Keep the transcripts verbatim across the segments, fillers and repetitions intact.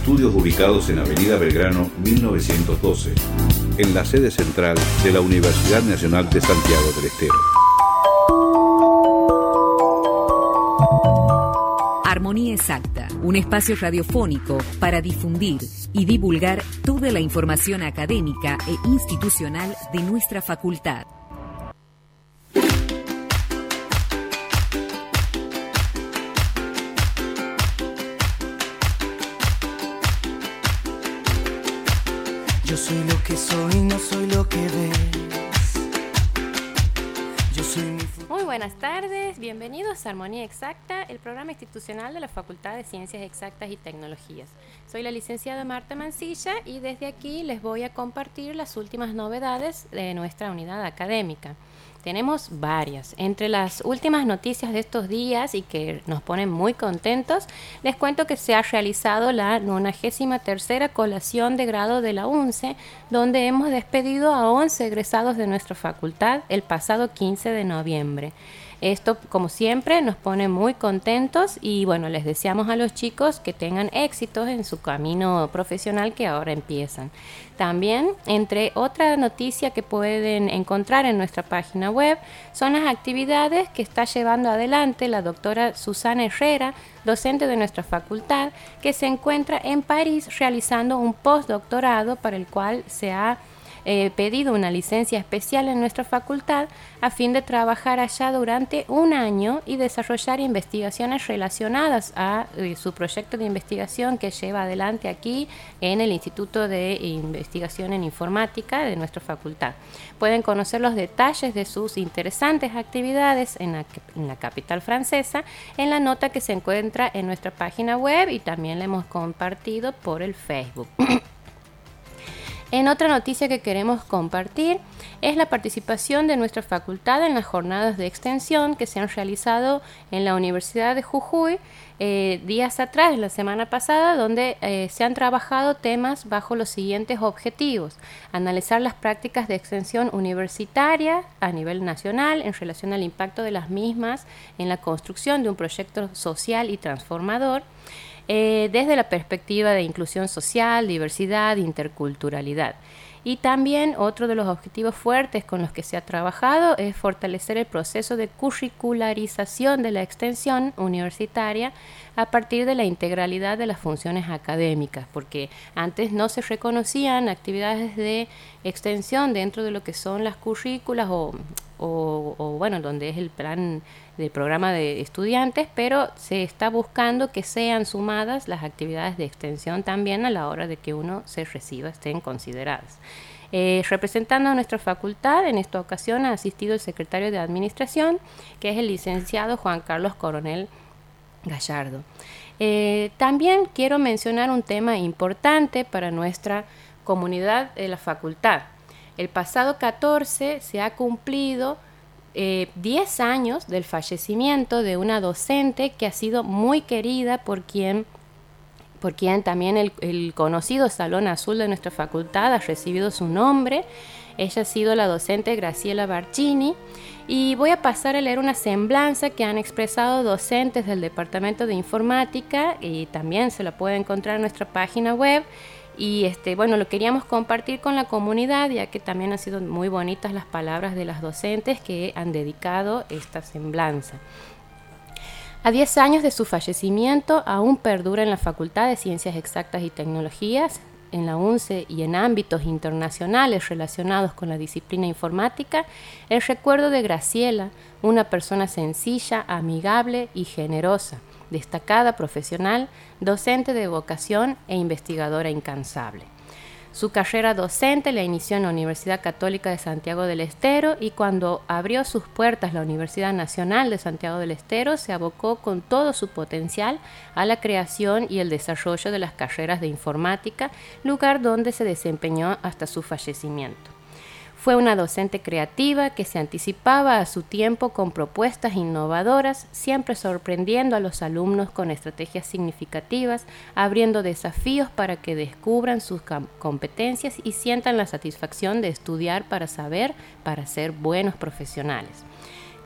estudios ubicados en Avenida Belgrano mil novecientos doce, en la sede central de la Universidad Nacional de Santiago del Estero. Armonía Exacta, un espacio radiofónico para difundir y divulgar toda la información académica e institucional de nuestra facultad. Yo soy lo que soy, no soy lo que ves. Yo soy mi futuro. Muy buenas tardes, bienvenidos a Armonía Exacta, el programa institucional de la Facultad de Ciencias Exactas y Tecnologías. Soy la licenciada Marta Mancilla y desde aquí les voy a compartir las últimas novedades de nuestra unidad académica. Tenemos varias. Entre las últimas noticias de estos días y que nos ponen muy contentos, les cuento que se ha realizado la noventa y tercera colación de grado de la UNCE, donde hemos despedido a once egresados de nuestra facultad el pasado quince de noviembre. Esto, como siempre, nos pone muy contentos y bueno, les deseamos a los chicos que tengan éxitos en su camino profesional que ahora empiezan. También, entre otra noticia que pueden encontrar en nuestra página web, son las actividades que está llevando adelante la doctora Susana Herrera, docente de nuestra facultad, que se encuentra en París realizando un postdoctorado para el cual se ha Eh, pedido una licencia especial en nuestra facultad a fin de trabajar allá durante un año y desarrollar investigaciones relacionadas a eh, su proyecto de investigación que lleva adelante aquí en el Instituto de Investigación en Informática de nuestra facultad. Pueden conocer los detalles de sus interesantes actividades en la, en la capital francesa en la nota que se encuentra en nuestra página web y también la hemos compartido por el Facebook. En otra noticia que queremos compartir es la participación de nuestra facultad en las jornadas de extensión que se han realizado en la Universidad de Jujuy eh, días atrás, la semana pasada, donde eh, se han trabajado temas bajo los siguientes objetivos: analizar las prácticas de extensión universitaria a nivel nacional en relación al impacto de las mismas en la construcción de un proyecto social y transformador, Eh, desde la perspectiva de inclusión social, diversidad, interculturalidad. Y también otro de los objetivos fuertes con los que se ha trabajado es fortalecer el proceso de curricularización de la extensión universitaria a partir de la integralidad de las funciones académicas, porque antes no se reconocían actividades de extensión dentro de lo que son las currículas o, o, o bueno, donde es el plan del programa de estudiantes, pero se está buscando que sean sumadas las actividades de extensión también a la hora de que uno se reciba, estén consideradas. Eh, representando a nuestra facultad, en esta ocasión ha asistido el secretario de Administración, que es el licenciado Juan Carlos Coronel Gallardo. Eh, también quiero mencionar un tema importante para nuestra comunidad de la facultad. El pasado catorce se ha cumplido Eh, diez años del fallecimiento de una docente que ha sido muy querida por quien, por quien también el, el conocido Salón Azul de nuestra facultad ha recibido su nombre. Ella ha sido la docente Graciela Barcini y voy a pasar a leer una semblanza que han expresado docentes del Departamento de Informática y también se la puede encontrar en nuestra página web. Y este, bueno, lo queríamos compartir con la comunidad, ya que también han sido muy bonitas las palabras de las docentes que han dedicado esta semblanza. A diez años de su fallecimiento, aún perdura en la Facultad de Ciencias Exactas y Tecnologías, en la UNCE y en ámbitos internacionales relacionados con la disciplina informática, el recuerdo de Graciela, una persona sencilla, amigable y generosa, destacada profesional, docente de vocación e investigadora incansable. Su carrera docente la inició en la Universidad Católica de Santiago del Estero y cuando abrió sus puertas la Universidad Nacional de Santiago del Estero se abocó con todo su potencial a la creación y el desarrollo de las carreras de informática, lugar donde se desempeñó hasta su fallecimiento. Fue una docente creativa que se anticipaba a su tiempo con propuestas innovadoras, siempre sorprendiendo a los alumnos con estrategias significativas, abriendo desafíos para que descubran sus competencias y sientan la satisfacción de estudiar para saber, para ser buenos profesionales.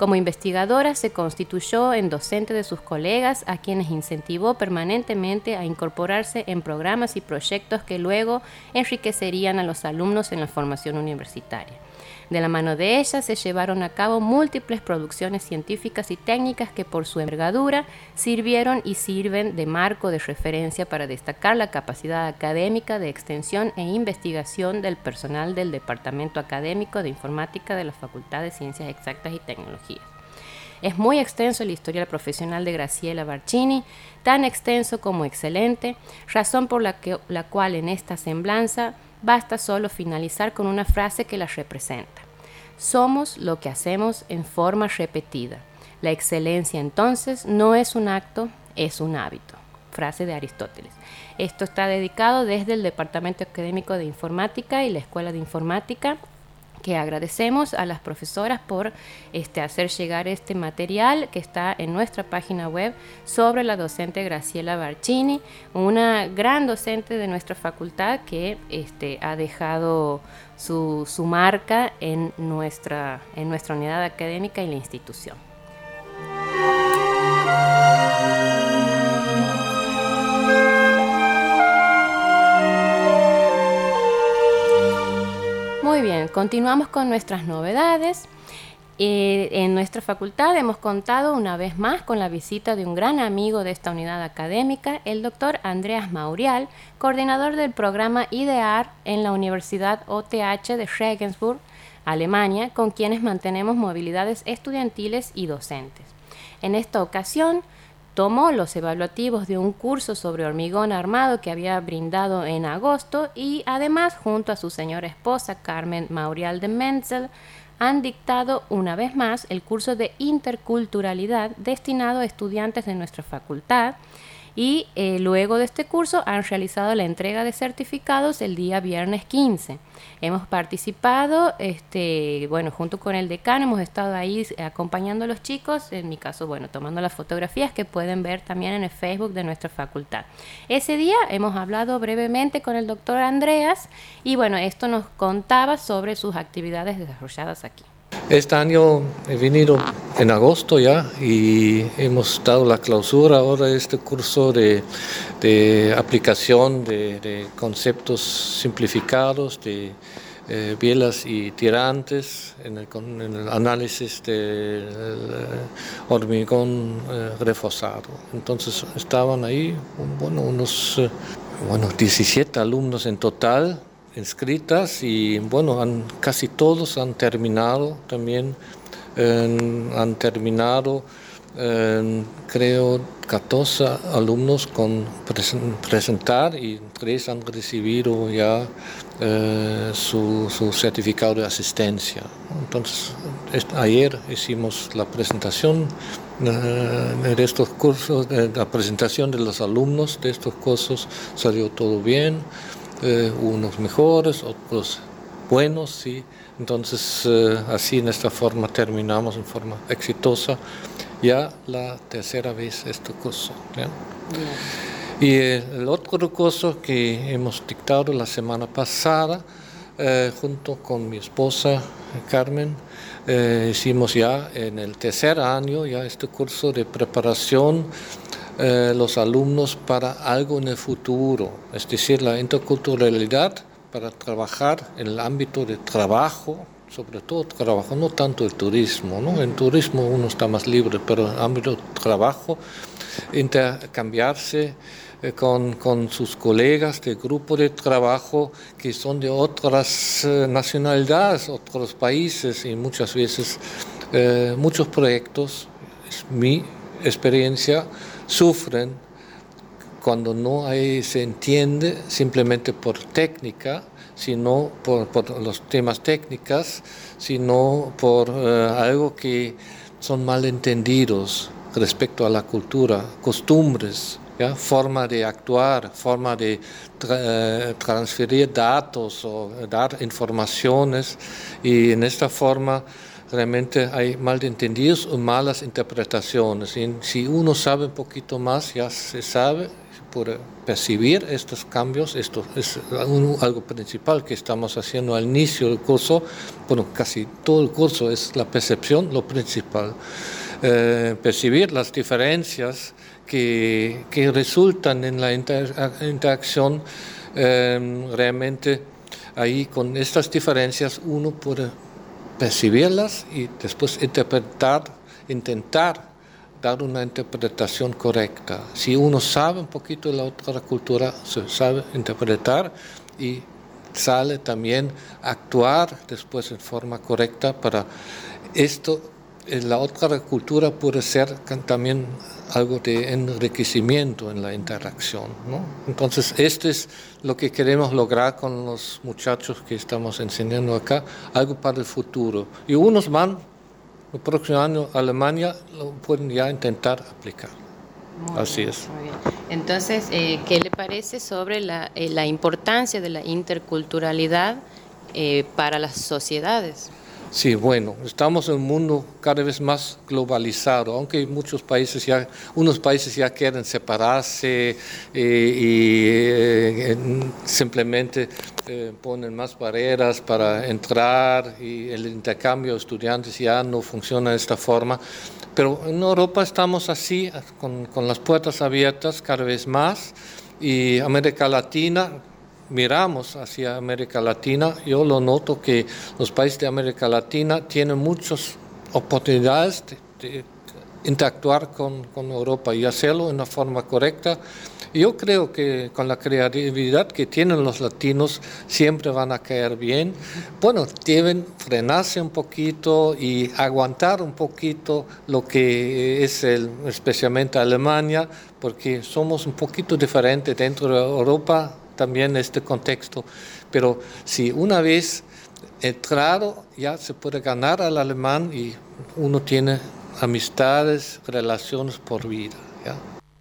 Como investigadora se constituyó en docente de sus colegas, a quienes incentivó permanentemente a incorporarse en programas y proyectos que luego enriquecerían a los alumnos en la formación universitaria. De la mano de ella se llevaron a cabo múltiples producciones científicas y técnicas que por su envergadura sirvieron y sirven de marco de referencia para destacar la capacidad académica de extensión e investigación del personal del Departamento Académico de Informática de la Facultad de Ciencias Exactas y Tecnologías. Es muy extenso el historial profesional de Graciela Barcini, tan extenso como excelente, razón por la, que, la cual en esta semblanza basta solo finalizar con una frase que la representa. Somos lo que hacemos en forma repetida. La excelencia, entonces, no es un acto, es un hábito. Frase de Aristóteles. Esto está dedicado desde el Departamento Académico de Informática y la Escuela de Informática, que agradecemos a las profesoras por este, hacer llegar este material que está en nuestra página web sobre la docente Graciela Barcini, una gran docente de nuestra facultad que este, ha dejado su, su marca en nuestra, en nuestra unidad académica y la institución. Muy bien, continuamos con nuestras novedades. Eh, en nuestra facultad hemos contado una vez más con la visita de un gran amigo de esta unidad académica, el doctor Andreas Maurial, coordinador del programa IDEAR en la Universidad O T H de Regensburg, Alemania, con quienes mantenemos movilidades estudiantiles y docentes. En esta ocasión, tomó los evaluativos de un curso sobre hormigón armado que había brindado en agosto y además, junto a su señora esposa Carmen Maurial de Menzel, han dictado una vez más el curso de interculturalidad destinado a estudiantes de nuestra facultad y eh, luego de este curso han realizado la entrega de certificados el día viernes quince. Hemos participado, este, bueno, junto con el decano, hemos estado ahí acompañando a los chicos, en mi caso, bueno, tomando las fotografías que pueden ver también en el Facebook de nuestra facultad. Ese día hemos hablado brevemente con el doctor Andreas y bueno, esto nos contaba sobre sus actividades desarrolladas aquí. Este año he venido en agosto ya y hemos dado la clausura ahora de este curso de, de aplicación de, de conceptos simplificados de eh, bielas y tirantes en el, en el análisis del hormigón eh, reforzado. Entonces estaban ahí bueno, unos eh, bueno, diecisiete alumnos en total inscritas y bueno, han, casi todos han terminado también, eh, han terminado eh, creo catorce alumnos con presen, presentar y tres han recibido ya eh, su, su certificado de asistencia. Entonces est, ayer hicimos la presentación eh, de estos cursos, de la presentación de los alumnos de estos cursos, salió todo bien. Eh, unos mejores, otros buenos, sí. Entonces, eh, así en esta forma terminamos en forma exitosa ya la tercera vez este curso. ¿Ya? Y el otro curso que hemos dictado la semana pasada, eh, junto con mi esposa Carmen, eh, hicimos ya en el tercer año ya este curso de preparación Eh, los alumnos para algo en el futuro, es decir, la interculturalidad para trabajar en el ámbito de trabajo, sobre todo trabajo, no tanto el turismo, ¿no? En turismo uno está más libre, pero en el ámbito de trabajo, intercambiarse eh, con, con sus colegas de grupo de trabajo que son de otras eh, nacionalidades, otros países y muchas veces eh, muchos proyectos, es mi experiencia, sufren cuando no hay, se entiende simplemente por técnica, sino por, por los temas técnicos, sino por uh, algo que son malentendidos respecto a la cultura, costumbres, ¿ya? Forma de actuar, forma de tra- transferir datos o dar informaciones, y en esta forma realmente hay malentendidos o malas interpretaciones. Y si uno sabe un poquito más, ya se sabe, puede percibir estos cambios. Esto es un, algo principal que estamos haciendo al inicio del curso. Bueno, casi todo el curso es la percepción, lo principal. Eh, percibir las diferencias que, que resultan en la inter, interacción. Eh, realmente ahí con estas diferencias uno puede percibirlas y después interpretar, intentar dar una interpretación correcta. Si uno sabe un poquito de la otra cultura, se sabe interpretar y sale también a actuar después en forma correcta para esto. La otra cultura puede ser también algo de enriquecimiento en la interacción, ¿no? Entonces, esto es lo que queremos lograr con los muchachos que estamos enseñando acá, algo para el futuro. Y unos van el próximo año a Alemania, lo pueden ya intentar aplicar. Muy Así bien, es. muy bien. Entonces, eh, ¿qué le parece sobre la, eh, la importancia de la interculturalidad eh, para las sociedades? Sí, bueno, estamos en un mundo cada vez más globalizado, aunque muchos países ya, unos países ya quieren separarse eh, y eh, simplemente eh, ponen más barreras para entrar y el intercambio de estudiantes ya no funciona de esta forma. Pero en Europa estamos así, con, con las puertas abiertas cada vez más, y América Latina, miramos hacia América Latina, yo lo noto que los países de América Latina tienen muchas oportunidades de, de interactuar con, con Europa y hacerlo de una forma correcta. Yo creo que con la creatividad que tienen los latinos siempre van a caer bien. Bueno, deben frenarse un poquito y aguantar un poquito lo que es el, especialmente Alemania, porque somos un poquito diferentes dentro de Europa, también este contexto, pero si una vez entrado ya se puede ganar al alemán y uno tiene amistades, relaciones por vida, ¿ya?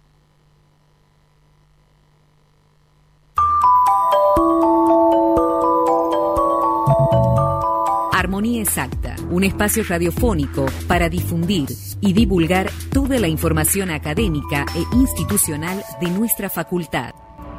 Armonía Exacta, un espacio radiofónico para difundir y divulgar toda la información académica e institucional de nuestra facultad.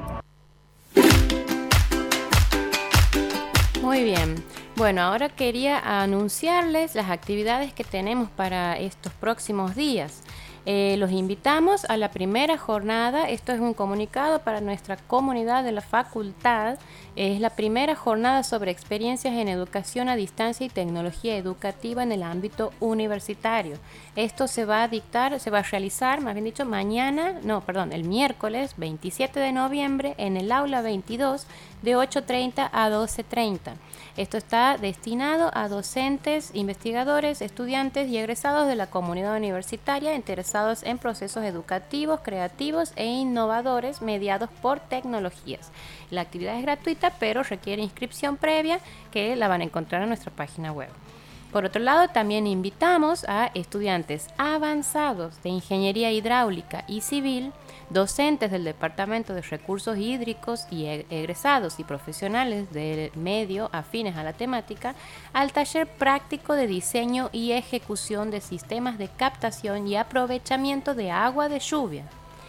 Muy bien. Bueno, ahora quería anunciarles las actividades que tenemos para estos próximos días. Eh, los invitamos a la primera jornada. Esto es un comunicado para nuestra comunidad de la facultad. Es la primera jornada sobre experiencias en educación a distancia y tecnología educativa en el ámbito universitario. Esto se va a dictar, se va a realizar, más bien dicho, mañana, no, perdón, el miércoles veintisiete de noviembre en el aula veintidós de ocho treinta a doce treinta. Esto está destinado a docentes, investigadores, estudiantes y egresados de la comunidad universitaria interesados en procesos educativos, creativos e innovadores mediados por tecnologías. La actividad es gratuita, pero requiere inscripción previa, que la van a encontrar en nuestra página web. Por otro lado, también invitamos a estudiantes avanzados de Ingeniería Hidráulica y Civil, docentes del Departamento de Recursos Hídricos y egresados y profesionales del medio afines a la temática, al taller práctico de diseño y ejecución de sistemas de captación y aprovechamiento de agua de lluvia,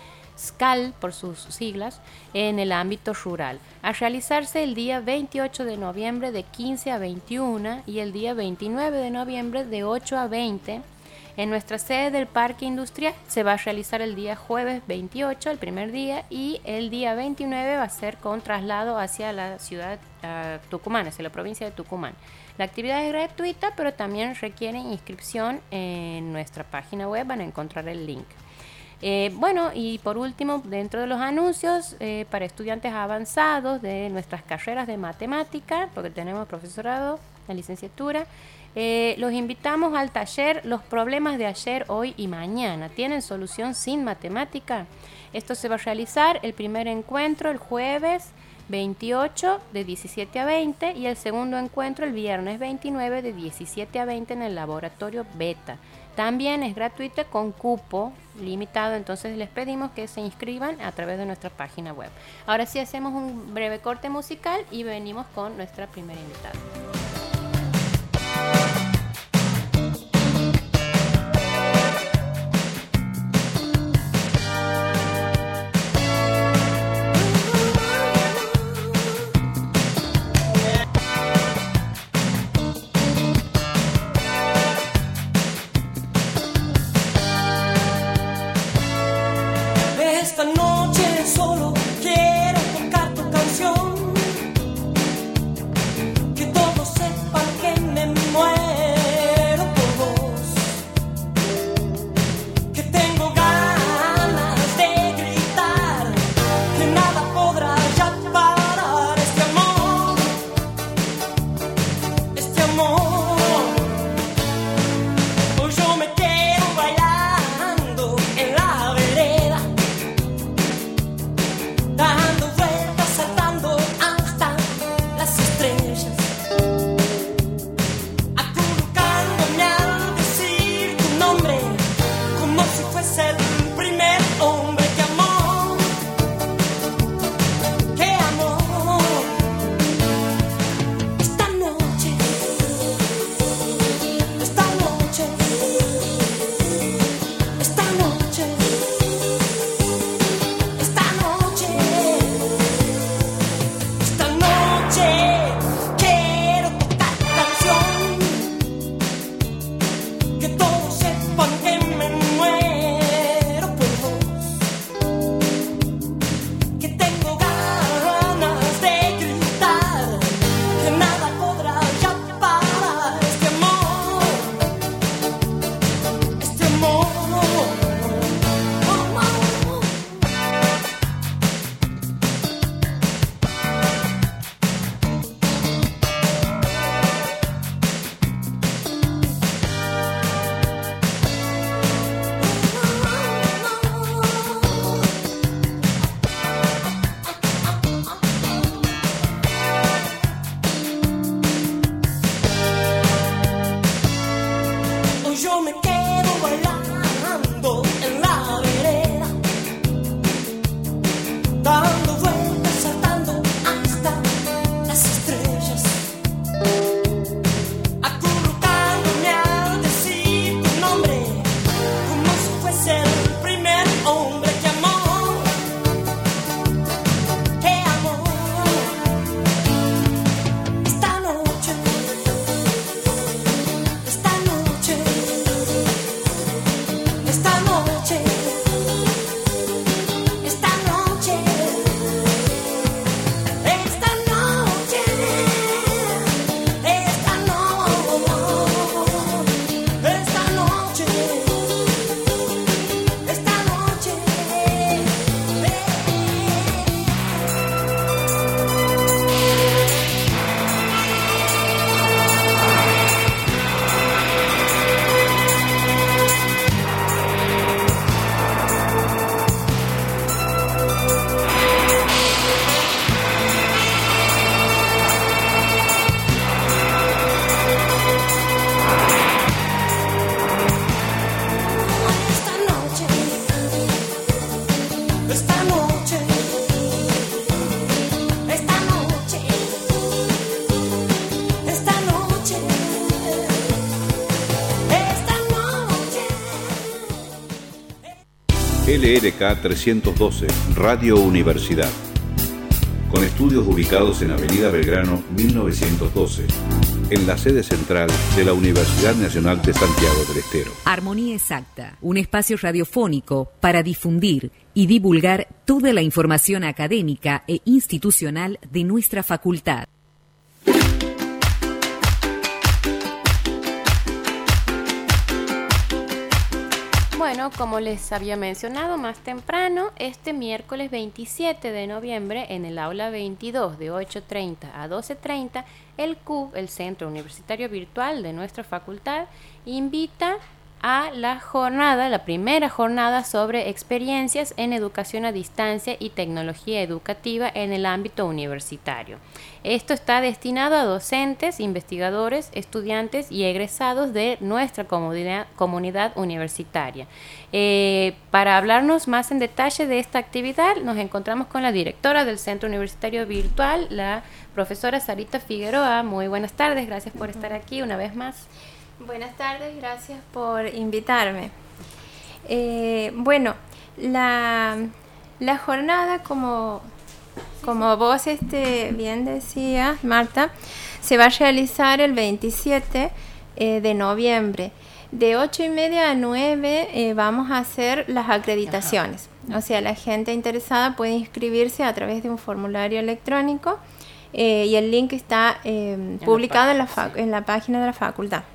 S C A L por sus siglas, en el ámbito rural, a realizarse el día veintiocho de noviembre de quince a veintiuna y el día veintinueve de noviembre de ocho a veinte. En nuestra sede del Parque Industrial se va a realizar el día jueves veintiocho, el primer día, y el día veintinueve va a ser con traslado hacia la ciudad uh, Tucumán, hacia la provincia de Tucumán. La actividad es gratuita, pero también requiere inscripción en nuestra página web, van a encontrar el link. Eh, bueno, y por último, dentro de los anuncios, eh, para estudiantes avanzados de nuestras carreras de matemática, porque tenemos profesorado, la licenciatura, eh, los invitamos al taller Los problemas de ayer, hoy y mañana. ¿Tienen solución sin matemática? Esto se va a realizar el primer encuentro el jueves veintiocho de diecisiete a veinte y el segundo encuentro el viernes veintinueve de diecisiete a veinte en el laboratorio Beta. También es gratuita con cupo limitado, entonces les pedimos que se inscriban a través de nuestra página web. Ahora sí hacemos un breve corte musical y venimos con nuestra primera invitada. L R K trescientos doce, Radio Universidad. Con estudios ubicados en Avenida Belgrano mil novecientos doce, en la sede central de la Universidad Nacional de Santiago del Estero. Armonía Exacta, un espacio radiofónico para difundir y divulgar toda la información académica e institucional de nuestra facultad. Bueno, como les había mencionado más temprano, este miércoles veintisiete de noviembre en el aula veintidós de ocho treinta a doce treinta, el C U B, el Centro Universitario Virtual de nuestra facultad, invita a la jornada, la primera jornada sobre experiencias en educación a distancia y tecnología educativa en el ámbito universitario. Esto está destinado a docentes, investigadores, estudiantes y egresados de nuestra comunidad, comunidad universitaria. Eh, para hablarnos más en detalle de esta actividad, nos encontramos con la directora del Centro Universitario Virtual, la profesora Sarita Figueroa. Muy buenas tardes, gracias por estar aquí una vez más. Buenas tardes, gracias por invitarme. Eh, bueno, la, la jornada, como, como vos este, bien decías, Marta, se va a realizar el veintisiete eh, de noviembre. De ocho y media a nueve eh, vamos a hacer las acreditaciones. Ajá. O sea, la gente interesada puede inscribirse a través de un formulario electrónico eh, y el link está eh, en publicado la página, en, la sí. en la página de la facultad.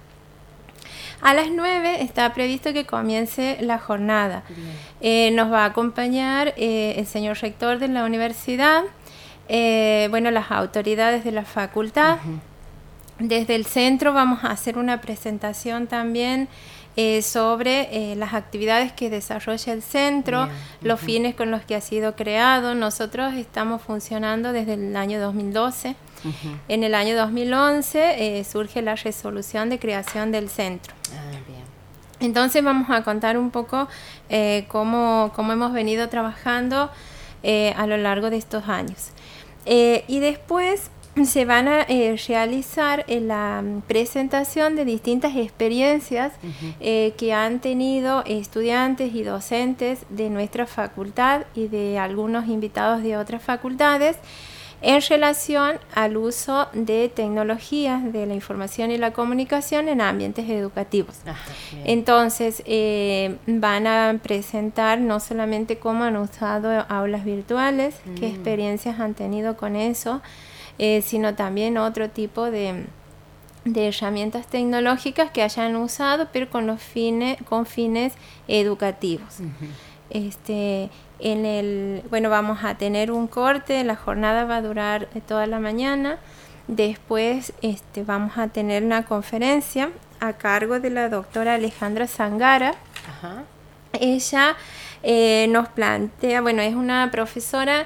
A las nueve está previsto que comience la jornada. Eh, nos va a acompañar eh, el señor rector de la universidad, eh, bueno, las autoridades de la facultad. Uh-huh. Desde el centro vamos a hacer una presentación también eh, sobre eh, las actividades que desarrolla el centro, yeah. los uh-huh. fines con los que ha sido creado. Nosotros estamos funcionando desde el año dos mil doce. Uh-huh. En el año dos mil once eh, surge la resolución de creación del centro. Ah, bien. Entonces vamos a contar un poco eh, cómo, cómo hemos venido trabajando eh, a lo largo de estos años. Eh, y después se van a eh, realizar eh, la presentación de distintas experiencias uh-huh. eh, que han tenido estudiantes y docentes de nuestra facultad y de algunos invitados de otras facultades en relación al uso de tecnologías de la información y la comunicación en ambientes educativos. Ajá, entonces, eh, van a presentar no solamente cómo han usado aulas virtuales, mm. qué experiencias han tenido con eso, eh, sino también otro tipo de, de herramientas tecnológicas que hayan usado, pero con los fines, con fines educativos. Uh-huh. Este, en el, bueno, vamos a tener un corte, la jornada va a durar toda la mañana. Después este, vamos a tener una conferencia a cargo de la doctora Alejandra Zangara. Ajá. Ella eh, nos plantea, bueno, es una profesora,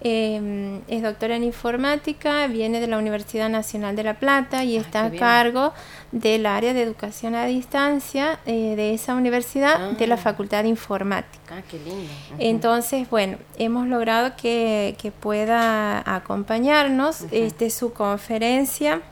eh, es doctora en informática, viene de la Universidad Nacional de La Plata y ah, está a cargo del área de educación a distancia eh, de esa universidad, ah. de la Facultad de Informática. Ah, qué lindo. Uh-huh. Entonces, bueno, hemos logrado que, que pueda acompañarnos. Uh-huh. Este, su conferencia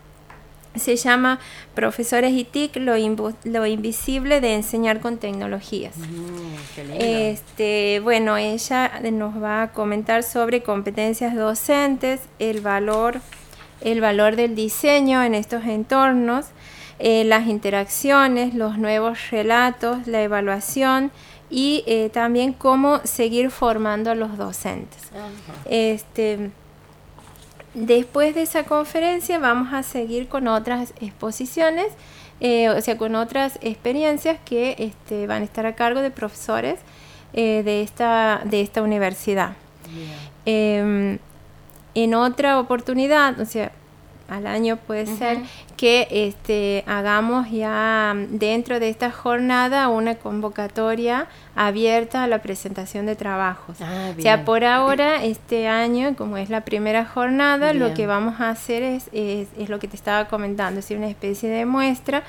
se llama Profesores y T I C, lo, inv- lo invisible de enseñar con tecnologías. Mm, qué lindo. Este, bueno, ella nos va a comentar sobre competencias docentes, el valor, el valor del diseño en estos entornos, eh, las interacciones, los nuevos relatos, la evaluación y eh, también cómo seguir formando a los docentes. Uh-huh. Este... Después de esa conferencia vamos a seguir con otras exposiciones, eh, o sea, con otras experiencias que este, van a estar a cargo de profesores eh, de, esta, de esta universidad. Yeah. Eh, en otra oportunidad, o sea, al año puede uh-huh. ser que este, hagamos ya dentro de esta jornada una convocatoria abierta a la presentación de trabajos. Ah, o sea, por ahora, este año, como es la primera jornada, bien. Lo que vamos a hacer es, es, es lo que te estaba comentando, es decir, una especie de muestra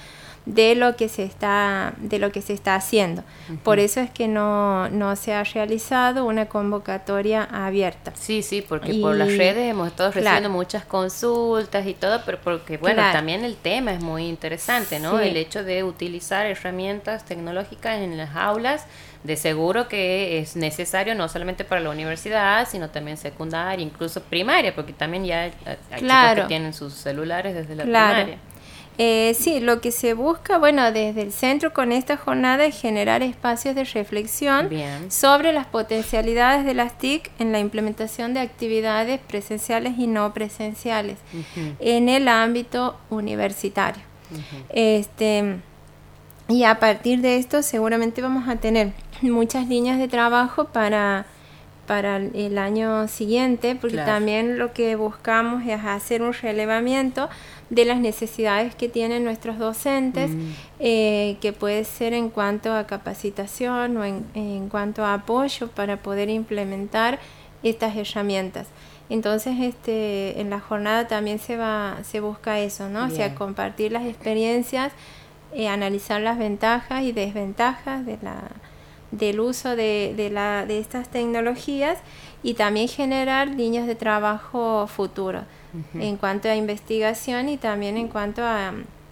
de lo que se está, de lo que se está haciendo. Uh-huh. Por eso es que no, no se ha realizado una convocatoria abierta. Sí, sí, porque y, por las redes hemos estado recibiendo claro. muchas consultas y todo, pero porque, bueno, claro. también el tema es muy interesante, ¿no? Sí. El hecho de utilizar herramientas tecnológicas en las aulas, de seguro que es necesario no solamente para la universidad, sino también secundaria, incluso primaria, porque también ya hay claro. chicos que tienen sus celulares desde la claro. primaria. Eh, sí, lo que se busca, bueno, desde el centro con esta jornada es generar espacios de reflexión Bien. sobre las potencialidades de las T I C en la implementación de actividades presenciales y no presenciales uh-huh. en el ámbito universitario. Uh-huh. Este, y a partir de esto seguramente vamos a tener muchas líneas de trabajo para, para el año siguiente, porque claro. también lo que buscamos es hacer un relevamiento de las necesidades que tienen nuestros docentes, mm. eh, que puede ser en cuanto a capacitación o en, en cuanto a apoyo para poder implementar estas herramientas. Entonces, este, en la jornada también se va, se busca eso, ¿no? Bien. O sea, compartir las experiencias, eh, analizar las ventajas y desventajas de la, del uso de, de, la, de estas tecnologías y también generar líneas de trabajo futuras. Uh-huh. En cuanto a investigación y también en cuanto a,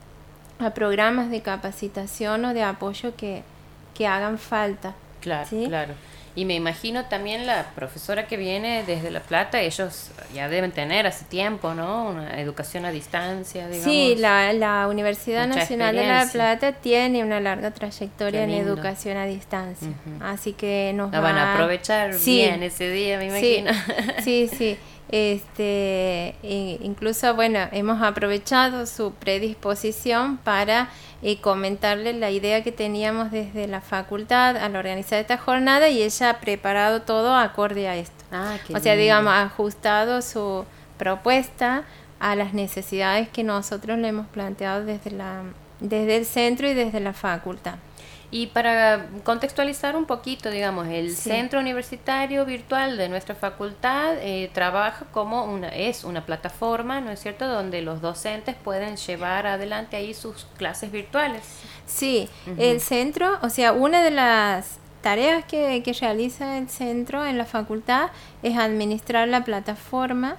a programas de capacitación o de apoyo que, que hagan falta. Claro, ¿sí? claro. Y me imagino también la profesora que viene desde La Plata, ellos ya deben tener hace tiempo, ¿no? Una educación a distancia, digamos. Sí, la, la Universidad Nacional de La Plata tiene una larga trayectoria en educación a distancia. Uh-huh. Así que nos la va... van a aprovechar sí. bien ese día, me imagino. Sí, sí. sí. Este, e incluso, bueno, hemos aprovechado su predisposición para eh, comentarle la idea que teníamos desde la facultad al organizar esta jornada y ella ha preparado todo acorde a esto. Ah, qué o sea, lindo. digamos, ha ajustado su propuesta a las necesidades que nosotros le hemos planteado desde la, desde el centro y desde la facultad. Y para contextualizar un poquito, digamos, el sí. Centro Universitario Virtual de nuestra facultad eh, trabaja como una, es una plataforma, ¿no es cierto?, donde los docentes pueden llevar adelante ahí sus clases virtuales. Sí, uh-huh. el centro, o sea, una de las tareas que, que realiza el centro en la facultad es administrar la plataforma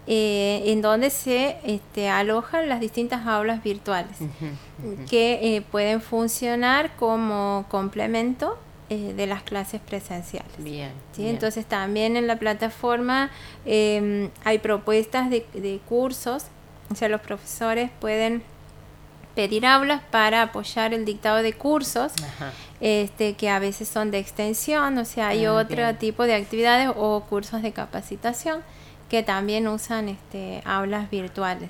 Eh, en donde se este, alojan las distintas aulas virtuales uh-huh, uh-huh. que eh, pueden funcionar como complemento eh, de las clases presenciales. Bien, ¿sí? bien. Entonces también en la plataforma eh, hay propuestas de, de cursos, o sea, los profesores pueden pedir aulas para apoyar el dictado de cursos, Ajá. este que a veces son de extensión, o sea, hay ah, otro bien. tipo de actividades o cursos de capacitación que también usan este, aulas virtuales.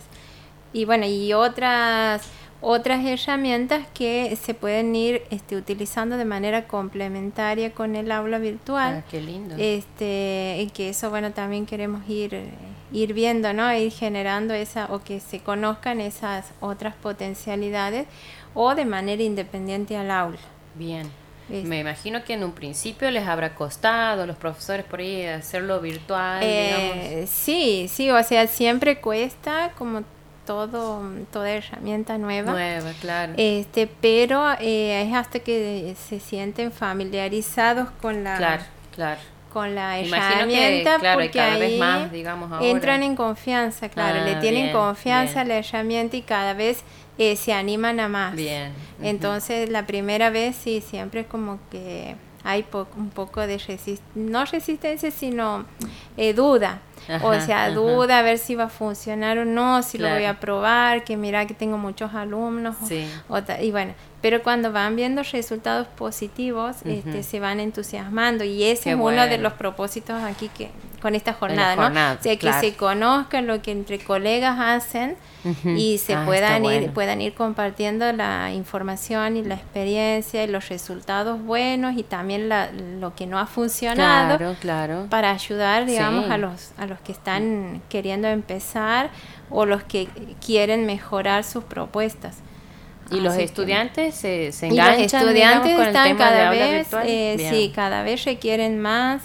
Y bueno, y otras otras herramientas que se pueden ir este, utilizando de manera complementaria con el aula virtual. Ah, qué lindo. Este, y que eso, bueno, también queremos ir, ir viendo, ¿no? Ir generando esa, o que se conozcan esas otras potencialidades, o de manera independiente al aula. Bien. ¿Viste? Me imagino que en un principio les habrá costado a los profesores por ahí hacerlo virtual, eh, digamos. Sí, sí, o sea, siempre cuesta como todo, toda herramienta nueva. Nueva, claro. Este, pero eh, es hasta que se sienten familiarizados con la, claro, claro. con la Imagino herramienta, que, claro, porque cada ahí vez más, digamos, ahora. entran en confianza, claro, ah, le tienen bien, confianza bien. a la herramienta y cada vez eh, se animan a más. Bien. Uh-huh. Entonces, la primera vez sí, siempre es como que hay po- un poco de resistencia, no resistencia, sino eh, duda. Ajá, o sea, ajá. duda a ver si va a funcionar o no, si claro. lo voy a probar, que mira que tengo muchos alumnos. Sí. O, o ta- y bueno, pero cuando van viendo resultados positivos, uh-huh. este, se van entusiasmando. Y ese Qué es bueno. uno de los propósitos aquí que con esta jornada, jornada, ¿no? O sea, claro. que se conozca lo que entre colegas hacen uh-huh. y se ah, puedan ir, bueno. puedan ir compartiendo la información y la experiencia y los resultados buenos y también la, lo que no ha funcionado, claro, claro. para ayudar, digamos, sí. a los a los que están queriendo empezar o los que quieren mejorar sus propuestas. Y los Así estudiantes que, se, se y enganchan, los estudiantes digamos, con están el tema cada de aula vez virtual. eh, sí, cada vez requieren más. Ah,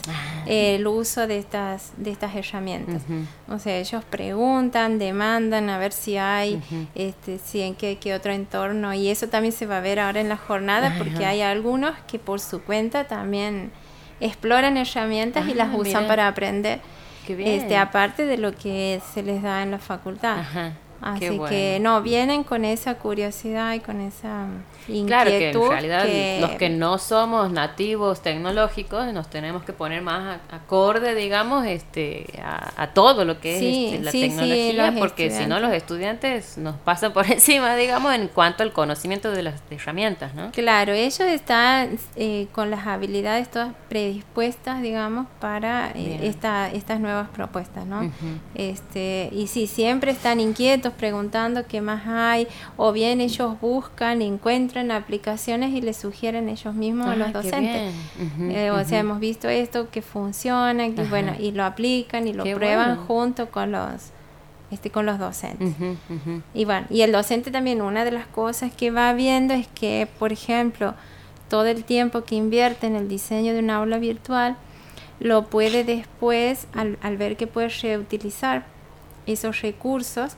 eh, el uso de estas, de estas herramientas. Uh-huh. O sea, ellos preguntan, demandan a ver si hay, Uh-huh. este, si en qué, qué otro entorno, y eso también se va a ver ahora en la jornada, Ajá. porque hay algunos que por su cuenta también exploran herramientas Ah, y las usan mira. para aprender, Qué bien. este, aparte de lo que se les da en la facultad. Ajá. Así Qué bueno. que no, vienen con esa curiosidad y con esa inquietud. Claro que en realidad que- los que no somos nativos tecnológicos nos tenemos que poner más a- acorde, digamos, este, a, a todo lo que Sí, es este, la sí, sí, tecnología, los porque si no los estudiantes nos pasan por encima, digamos, en cuanto al conocimiento de las herramientas, ¿no? Claro, ellos están eh, con las habilidades todas predispuestas, digamos, para eh, Bien. esta, estas nuevas propuestas, ¿no? Ujú. Este, y sí, siempre están inquietos preguntando qué más hay, o bien ellos buscan, encuentran aplicaciones y les sugieren ellos mismos a Ah, los qué docentes. bien. Ujú, Eh, o sea, ujú. hemos visto esto que funciona, y Ajá. bueno, y lo aplican y lo Qué prueban bueno. junto con los, este, con los docentes. Ujú, ujú. Y bueno, y el docente también, una de las cosas que va viendo es que, por ejemplo, todo el tiempo que invierte en el diseño de un aula virtual, lo puede después, al, al ver que puede reutilizar esos recursos,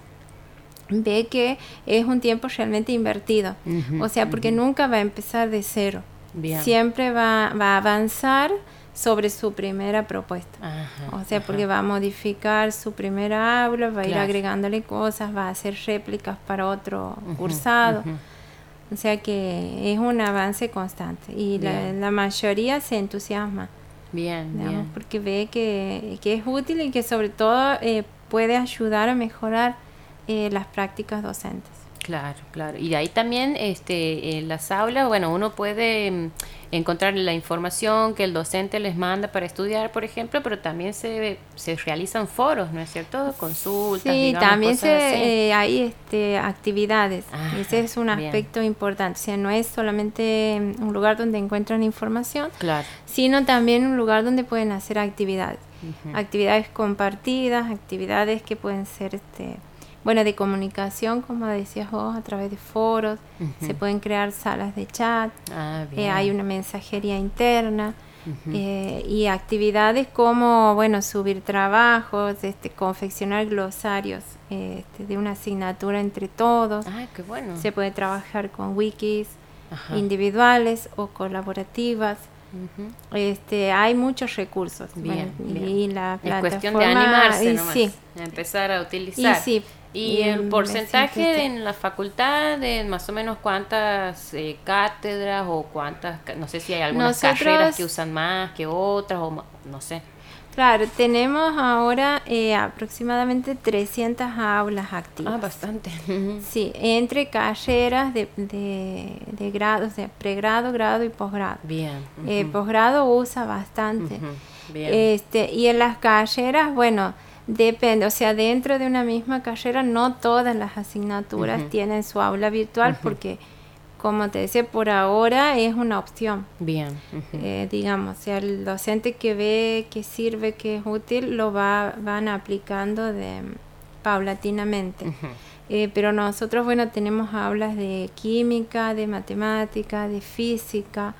ve que es un tiempo realmente invertido. Ujú, O sea, porque ujú. nunca va a empezar de cero. Bien. Siempre va, va a avanzar sobre su primera propuesta. Ajá, O sea, ajá. porque va a modificar su primera aula, va a ir Claro. agregándole cosas, va a hacer réplicas para otro Ujú, cursado. ujú. O sea que es un avance constante y la, Bien. la mayoría se entusiasma, Bien, digamos, bien. porque ve que, que es útil y que sobre todo eh, puede ayudar a mejorar eh, las prácticas docentes. Claro, claro. Y de ahí también este, en las aulas, bueno, uno puede mm, encontrar la información que el docente les manda para estudiar, por ejemplo, pero también se, se realizan foros, ¿no es cierto? Consultas, Sí, digamos, también cosas así. se, eh, hay este, actividades. Ajá, Ese es un bien. aspecto importante. O sea, no es solamente mm, un lugar donde encuentran información, Claro. sino también un lugar donde pueden hacer actividades. Ujú. Actividades compartidas, actividades que pueden ser, este, bueno, de comunicación, como decías vos, a través de foros. Ujú. Se pueden crear salas de chat, Ah, bien. eh, hay una mensajería interna. Ujú. Eh, y actividades como, bueno, subir trabajos, este, confeccionar glosarios eh, este, de una asignatura entre todos. Ah, qué bueno. Se puede trabajar con wikis Ajá. individuales o colaborativas. Ujú. Este, hay muchos recursos. Bien, Bueno, bien. y la Es plataforma, cuestión de animarse y nomás, sí, a empezar a y utilizar. sí. ¿Y el me porcentaje siento, este, en la facultad de más o menos cuántas eh, cátedras o cuántas, ca- no sé si hay algunas Nosotros- carreras que usan más que otras o ma- no sé. Claro, tenemos ahora eh, aproximadamente trescientas aulas activas. Ah, bastante. Sí, entre carreras de, de, de grado, o sea, pregrado, grado y posgrado. Bien. Eh, ujú, posgrado usa bastante. ujú, bien. Este, y en las carreras, bueno, depende, o sea, dentro de una misma carrera no todas las asignaturas Ujú. tienen su aula virtual Ujú. porque, como te decía, por ahora es una opción. Bien. ujú. Eh, digamos, o sea, el docente que ve que sirve, que es útil, lo va van aplicando de paulatinamente. Ujú. Eh, pero nosotros, bueno, tenemos aulas de química, de matemática, de física,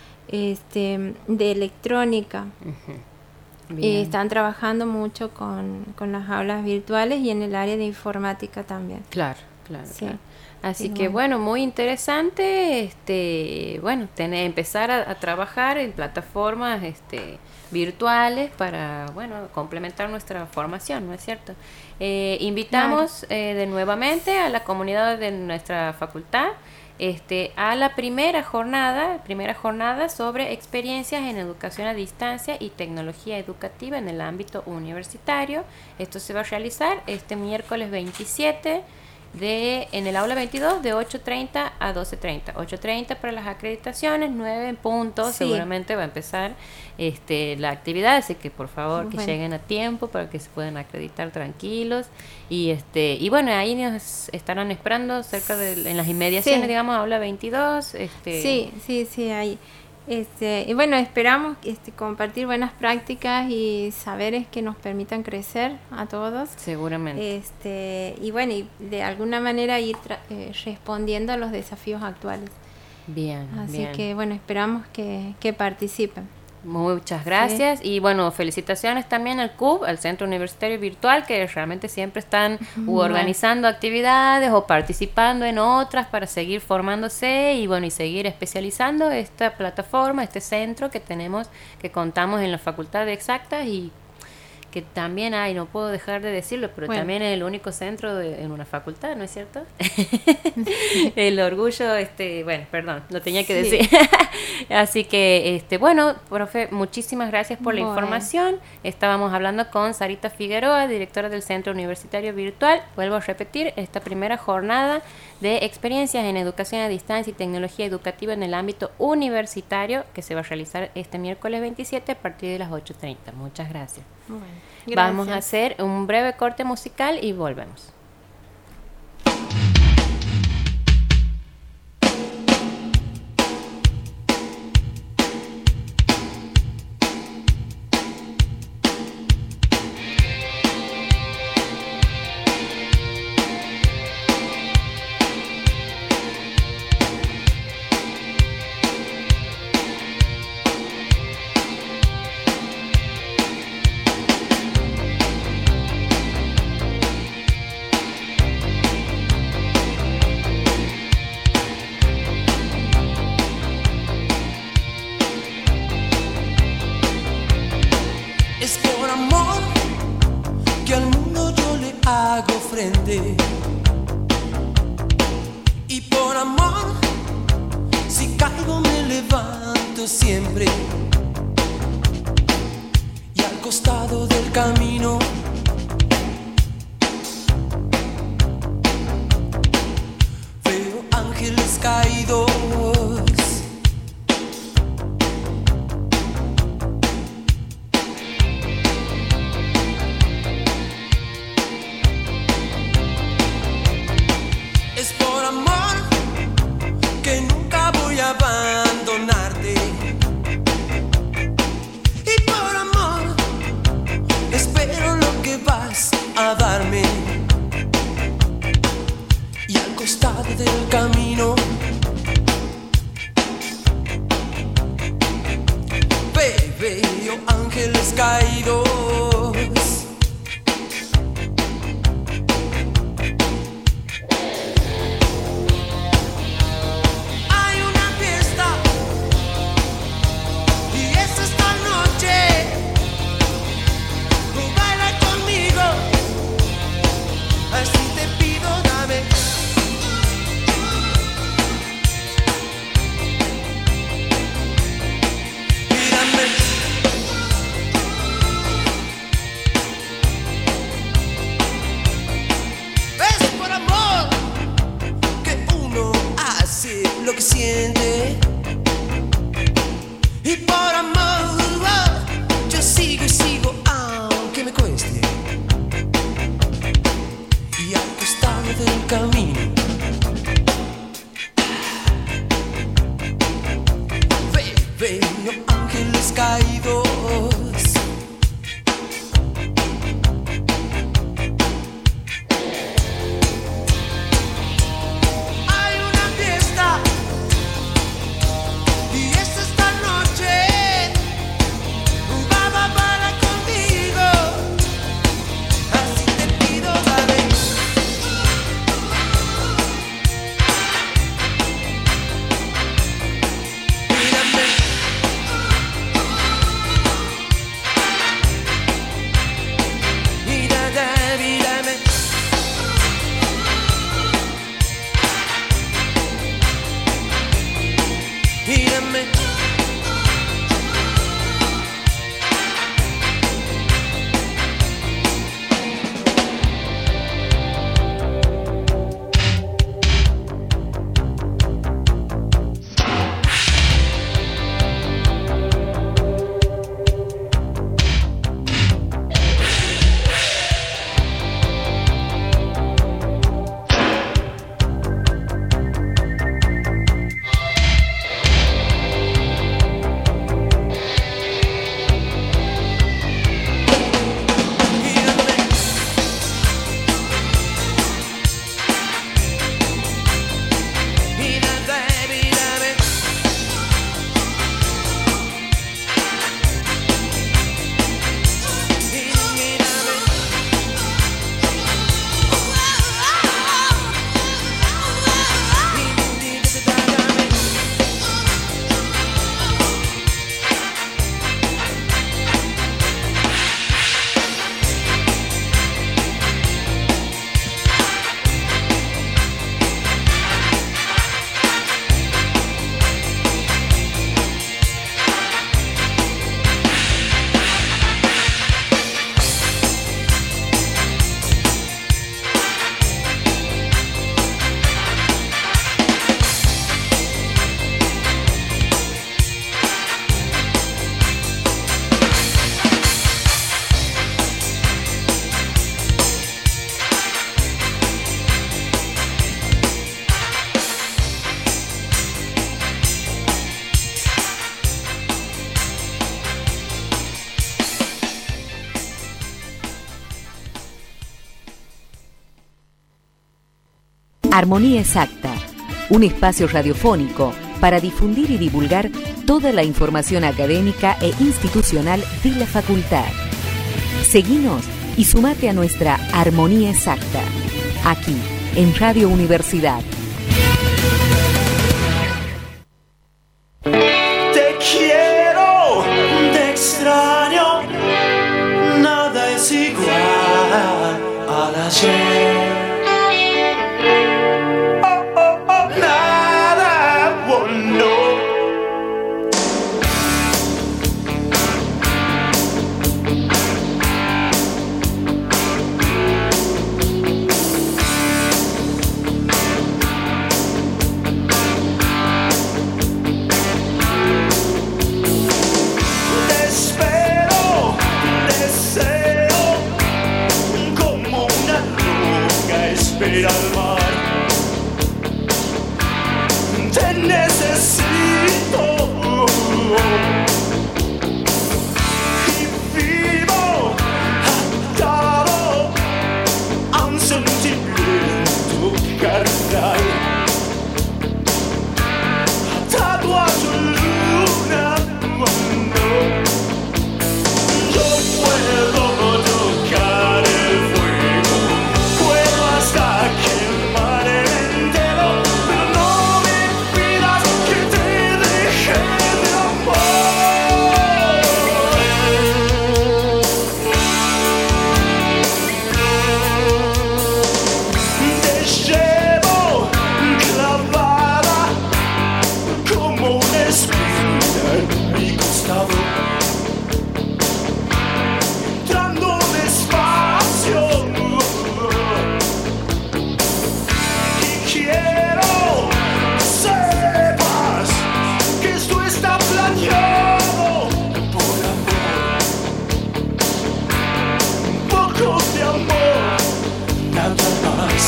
este, de electrónica. Ujú. Eh, Bien. están trabajando mucho con, con las aulas virtuales y en el área de informática también. Claro, claro, Sí. claro. Así Sí, que bueno. bueno, muy interesante, este, bueno, tener, empezar a, a trabajar en plataformas, este, virtuales para, bueno, complementar nuestra formación, ¿no es cierto? Eh, invitamos eh, de nuevamente a la comunidad de nuestra facultad, este, a la primera jornada, primera jornada sobre experiencias en educación a distancia y tecnología educativa en el ámbito universitario. Esto se va a realizar este miércoles veintisiete de en el aula veintidós de ocho treinta a doce treinta. ocho treinta para las acreditaciones, nueve en punto, Sí. seguramente va a empezar este la actividad, así que por favor que Bueno. lleguen a tiempo para que se puedan acreditar tranquilos y este y bueno, ahí nos estarán esperando cerca de en las inmediaciones, Sí. digamos, aula veintidós, este Sí, sí, sí, ahí. Este, y bueno, esperamos este, compartir buenas prácticas y saberes que nos permitan crecer a todos. seguramente. Este, y bueno, y de alguna manera ir tra- eh, respondiendo a los desafíos actuales. Bien, Así bien. que bueno, esperamos que, que participen. Muchas gracias. Sí. Y bueno, felicitaciones también al C U B, al Centro Universitario Virtual, que realmente siempre están uh, organizando actividades o participando en otras para seguir formándose y bueno, y seguir especializando esta plataforma, este centro que tenemos, que contamos en la Facultad de Exactas y que también hay, no puedo dejar de decirlo, pero bueno, también es el único centro de, en una facultad, ¿no es cierto? El orgullo, este, bueno, perdón, lo tenía que sí. decir. Así que, este, bueno, profe, muchísimas gracias por la bueno. información. Estábamos hablando con Sarita Figueroa, directora del Centro Universitario Virtual. Vuelvo a repetir, esta primera jornada de experiencias en educación a distancia y tecnología educativa en el ámbito universitario, que se va a realizar este miércoles veintisiete a partir de las ocho treinta. Muchas gracias. Bueno, gracias. Vamos a hacer un breve corte musical y volvemos. Y por amor, si caigo me levanto siempre. Y al costado del camino veo ángeles caídos. Abandonarte y por amor espero lo que vas a darme y al costado del camino veo ángeles caídos. Lo que siente y por amor yo sigo y sigo aunque me cueste y al costado del camino ve, veo ángeles caídos. Armonía Exacta, un espacio radiofónico para difundir y divulgar toda la información académica e institucional de la facultad. Seguinos y sumate a nuestra Armonía Exacta, aquí en Radio Universidad. Te quiero, te extraño, nada es igual al ayer. Espera al mar, te necesito y vivo atado a un sentimiento carnal, atado a tu luna. Yo puedo tocar el fuego, puedo hasta quemar el entero, pero no me pidas que te deje de amar. Te llevo clavada como una espina en mi costado, entrando despacio. Quiero que sepas que esto está planeado por amor. Un poco de amor, nada más.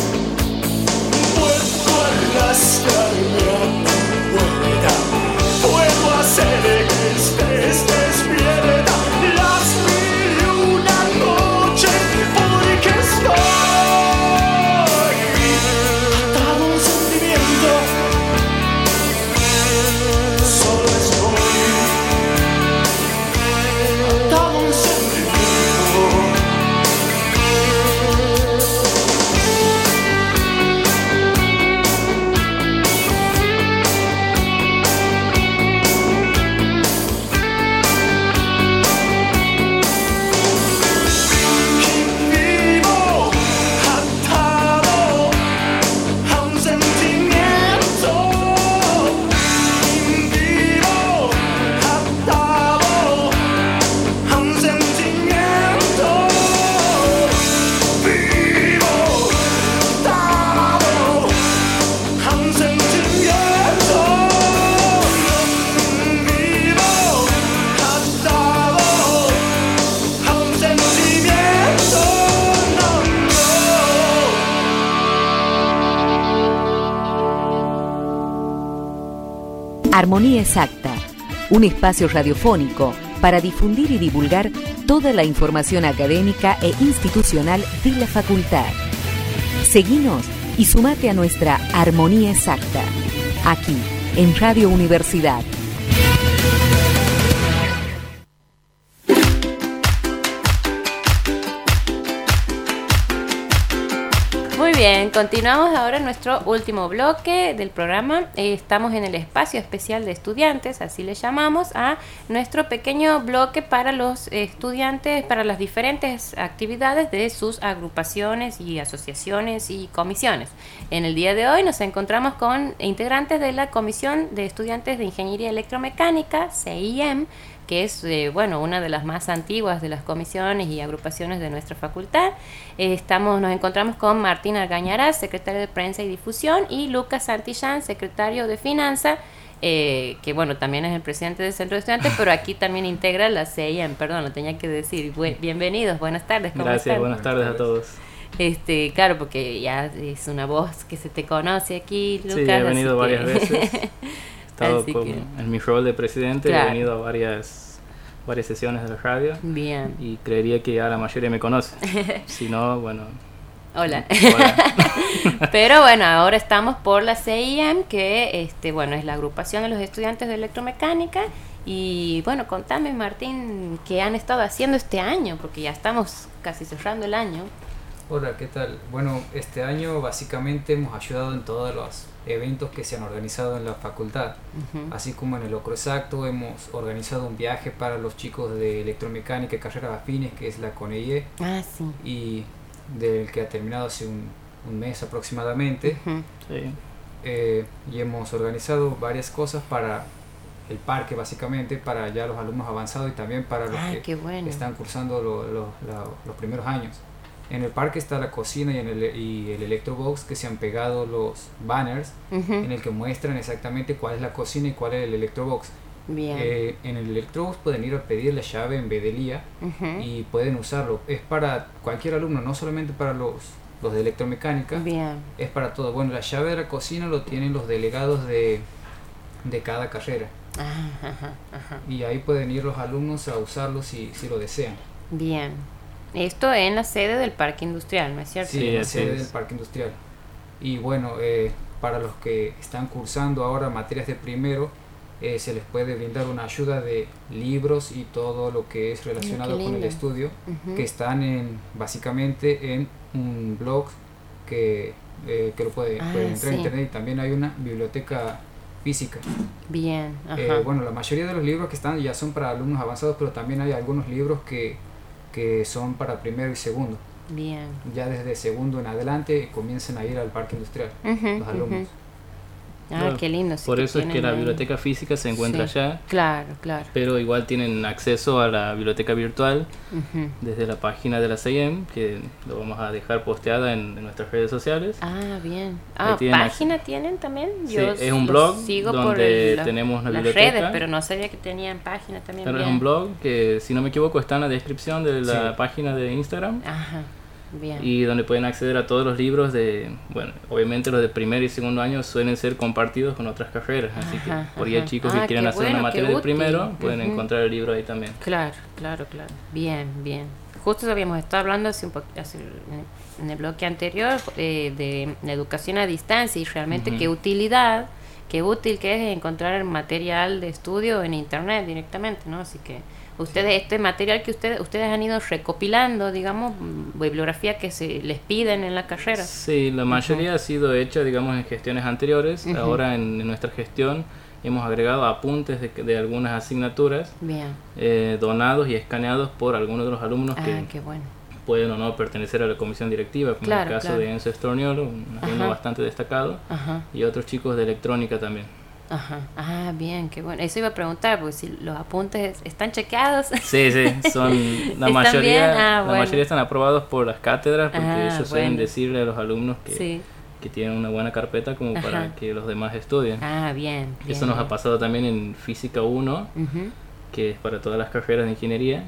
Puedo arrastrarme a tu vuelta, puedo hacer que estés despierta las mil y una noches, porque estoy atado a un sentimiento. Solo estoy atado a un sentimiento. Vivo atado a un sentimiento. Vivo atado a un sentimiento. Vivo atado a un sentimiento. Vivo atado a un sentimiento. No, Armonía Exacta, un espacio radiofónico para difundir y divulgar toda la información académica e institucional de la facultad. Seguinos y sumate a nuestra Armonía Exacta, aquí en Radio Universidad. Muy bien, continuamos ahora en nuestro último bloque del programa. Eh, estamos en el espacio especial de estudiantes, así le llamamos a nuestro pequeño bloque para los estudiantes, para las diferentes actividades de sus agrupaciones y asociaciones y comisiones. En el día de hoy nos encontramos con integrantes de la Comisión de Estudiantes de Ingeniería Electromecánica, C I E M, que es eh, bueno, una de las más antiguas de las comisiones y agrupaciones de nuestra facultad. Eh, estamos, nos encontramos con Martín Argañarás, secretario de Prensa y Difusión, y Lucas Santillán, secretario de Finanza, eh, que bueno, también es el presidente del Centro de Estudiantes, pero aquí también integra la C I E M, perdón, lo tenía que decir. Bu- bienvenidos, buenas tardes. ¿Cómo Gracias, están? buenas tardes a todos. Este, claro, porque ya es una voz que se te conoce aquí, Lucas. Sí, he venido varias que... veces. He estado Así con, que... en mi rol de presidente, Claro. he venido a varias, varias sesiones de la radio. Bien. Y creería que ya la mayoría me conoce. Si no, bueno, Hola. Hola. Pero bueno, ahora estamos por la C I M, que este, bueno, es la agrupación de los estudiantes de electromecánica. Y bueno, contame, Martín, ¿qué han estado haciendo este año? Porque ya estamos casi cerrando el año. Hola, ¿qué tal? Bueno, este año básicamente hemos ayudado en todos los eventos que se han organizado en la facultad. Uh-huh. Así como en el Locro Exacto hemos organizado un viaje para los chicos de electromecánica y carreras afines, que es la CONEIE, Ah, sí. y del que ha terminado hace un, un mes aproximadamente. Uh-huh. Sí. Eh, y hemos organizado varias cosas para el parque, básicamente, para ya los alumnos avanzados y también para los Ay, que qué bueno. están cursando lo- lo- la- los primeros años. En el parque está la cocina y, en el, y el Electrobox, que se han pegado los banners Ujú. en el que muestran exactamente cuál es la cocina y cuál es el Electrobox. Bien. Eh, en el Electrobox pueden ir a pedir la llave en Bedelía Ujú. y pueden usarlo. Es para cualquier alumno, no solamente para los, los de electromecánica, Bien. es para todo. Bueno, la llave de la cocina lo tienen los delegados de, de cada carrera. Ah, ajá, ajá. Y ahí pueden ir los alumnos a usarlo si, si lo desean. Bien. Esto en la sede del Parque Industrial, ¿no es cierto? Sí, Sí, en la así sede es. del Parque Industrial. Y bueno, eh, para los que están cursando ahora materias de primero, eh, se les puede brindar una ayuda de libros y todo lo que es relacionado qué con el lindo. estudio, Ujú. que están en básicamente en un blog que, eh, que lo puede, Ah, pueden entrar sí. en internet, y también hay una biblioteca física. Bien. Ajá. Eh, bueno, la mayoría de los libros que están ya son para alumnos avanzados, pero también hay algunos libros que, que son para primero y segundo. Bien. Ya desde segundo en adelante comienzan a ir al parque industrial Ujú, los alumnos. ujú. Ah, Bueno, qué lindo. sí Por eso es que tienen la ahí. biblioteca física se encuentra Sí. allá, Claro, claro. pero igual tienen acceso a la biblioteca virtual Ujú. desde la página de la C I E M, que lo vamos a dejar posteada en, en nuestras redes sociales. Ah, bien. Ahí Ah, tienen ¿página tienen también? Sí, Yo es un los blog sigo por donde el- la- tenemos una las biblioteca. redes, pero no sabía que tenían página también. Pero es bien. un blog que, si no me equivoco, está en la descripción de la Sí. página de Instagram. Ajá, bien. Y donde pueden acceder a todos los libros de, bueno, obviamente los de primer y segundo año suelen ser compartidos con otras carreras, así que Ajá, por ahí hay ajá. chicos Ah, que quieren qué hacer una bueno, materia qué de primero, útil. pueden Ujú. encontrar el libro ahí también. Claro, claro, claro. Bien, bien. Justo habíamos estado hablando hace un po- hace- en el bloque anterior eh, de la educación a distancia y realmente Ujú. qué utilidad, qué útil que es encontrar material de estudio en internet directamente, ¿no? Así que ustedes, este material que ustedes ustedes han ido recopilando, digamos, mm, bibliografía que se les piden en la carrera. Sí, la mayoría ha sido hecha, digamos, en gestiones anteriores. Ujú. Ahora en, en nuestra gestión hemos agregado apuntes de, de algunas asignaturas Bien. eh, donados y escaneados por algunos de los alumnos Ah, que qué bueno. pueden o no pertenecer a la comisión directiva, como Claro, en el caso claro. de Enzo Estorniolo, un alumno Ajá. bastante destacado, Ajá. y otros chicos de electrónica también. Ajá. Ah, bien, qué bueno. Eso iba a preguntar, porque si los apuntes están chequeados. Sí, sí, son la ¿Están mayoría, bien? Ah, la bueno. mayoría están aprobados por las cátedras porque Ah, ellos suelen bueno. decirle a los alumnos que, Sí. que tienen una buena carpeta como Ajá. para que los demás estudien. Ah, bien. bien Eso nos ha bien. pasado también en Física uno, Ujú. que es para todas las carreras de ingeniería.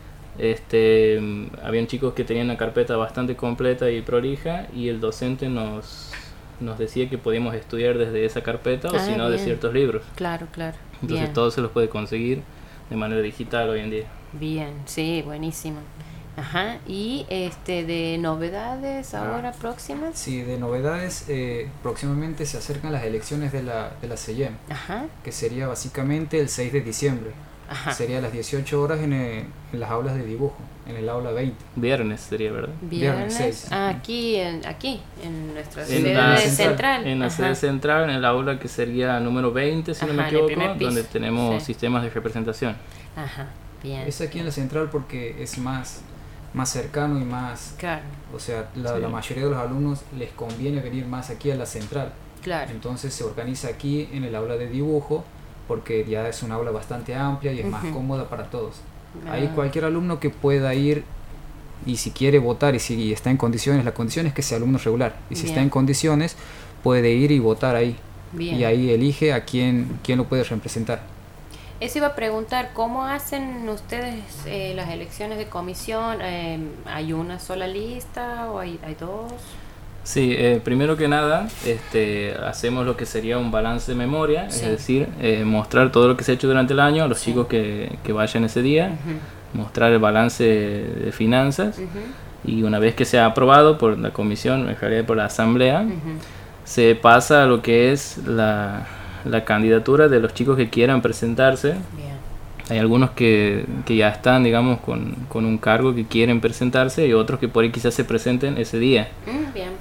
Este, mm, habían chicos que tenían una carpeta bastante completa y prolija y el docente nos, nos decía que podíamos estudiar desde esa carpeta o Ah, si no de bien. ciertos libros. Claro, claro. Entonces bien. todo se los puede conseguir de manera digital hoy en día. Bien, sí, buenísimo. Ajá. Y este de novedades Ah. ahora próximas. Sí, de novedades, eh, próximamente se acercan las elecciones de la, de la C I E M, Ajá. que sería básicamente el seis de diciembre. Ajá. Sería a las dieciocho horas en, el- en las aulas de dibujo, en el aula veinte. Viernes sería, ¿verdad? Viernes. seis. Ah, aquí en aquí en nuestra En sede la central. central. En la Ajá. sede central, en el aula que sería número veinte, si no me Ajá, en el equivoco, primer piso. donde tenemos Sí. sistemas de representación. Ajá. Bien. Es aquí en la central porque es más, más cercano y más... Claro, O sea, la, Sí. la mayoría de los alumnos les conviene venir más aquí a la central. claro. Entonces se organiza aquí en el aula de dibujo porque ya es un aula bastante amplia y es más Ujú. cómoda para todos. Ahí Ah, cualquier alumno que pueda ir y si quiere votar y si está en condiciones, la condición es que sea alumno regular. Y si Bien. está en condiciones, puede ir y votar ahí. Bien. Y ahí elige a quién, quién lo puede representar. Eso iba a preguntar, ¿cómo hacen ustedes eh, las elecciones de comisión? Eh, ¿Hay una sola lista o hay, hay dos? Sí, eh, primero que nada, este, hacemos lo que sería un balance de memoria, Sí. es decir, eh, mostrar todo lo que se ha hecho durante el año a los Sí. chicos que, que vayan ese día, Ujú, mostrar el balance de finanzas ujú. y una vez que sea aprobado por la comisión, en realidad por la asamblea, uh-huh. se pasa a lo que es la, la candidatura de los chicos que quieran presentarse. Bien. Hay algunos que, que ya están, digamos, con, con un cargo que quieren presentarse y otros que por ahí quizás se presenten ese día. Mm, bien.